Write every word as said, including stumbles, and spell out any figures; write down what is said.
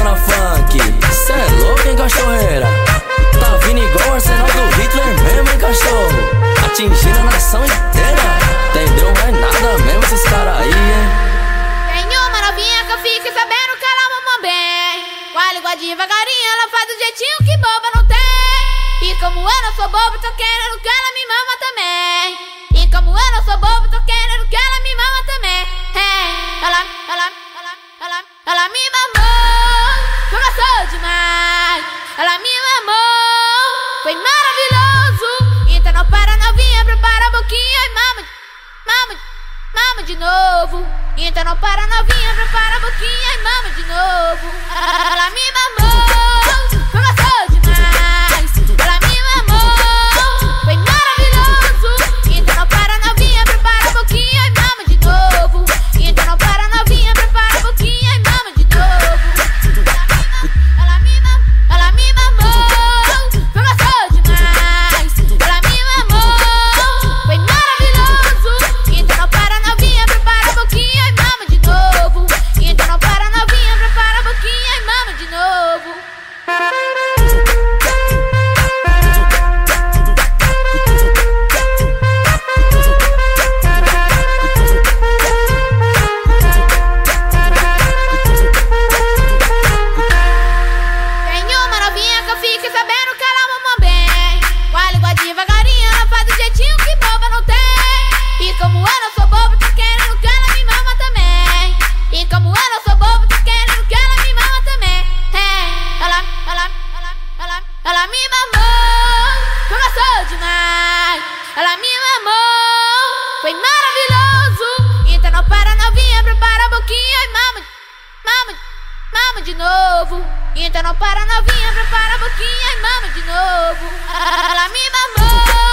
Dona Funk, cê é louco, hein, cachorreira? Tá vindo igual o arsenal do Hitler mesmo, hein, cachorro? Atingindo a nação inteira. Entendeu? Não é nada mesmo esses caras aí, hein? Tem uma novinha que eu fiquei sabendo que ela mama bem. Com a língua devagarinho, ela faz do jeitinho que boba não tem. E como eu não sou bobo, tô querendo que ela me mama também. E como eu não sou bobo, tô querendo que ela me mama também. Hey, ela, ela, ela, ela, ela me mamou, eu gostou demais. Ela me mamou, foi maravilhoso. Então não para, novinha, prepara a boquinha e mama, mama, mama de novo. Então não para, novinha, prepara a boquinha e mama de novo. Ela me mamou, foi gostou demais. Ela me mamou, foi maravilhoso. Então não para, novinha, prepara a boquinha e mama de novo. Então não para, novinha, prepara a boquinha e mama de novo. Ela me mamou, ela me mamou, foi gostou demais. Ela me mamou, foi maravilhoso. Então não para, novinha, prepara a boquinha e mama de novo. Então não para, novinha, prepara a boquinha e mama de novo. Tem uma novinha que eu fiquei sabendo que ela mama bem. Com a língua devagarinho, ela faz do jeitinho que boba não tem. E como eu não sou bobo, tô querendo que ela me mama também. E como eu não sou bobo, tô querendo que ela me mama também. Hey, ela, ela, ela, ela, ela me mamou, eu gostou demais. Ela me mamou, foi maravilhoso. Então não para, novinha, prepara a boquinha e mama, mama, mama de novo. Então não para, novinha, prepara a boquinha e mama de novo. Ela me mamou.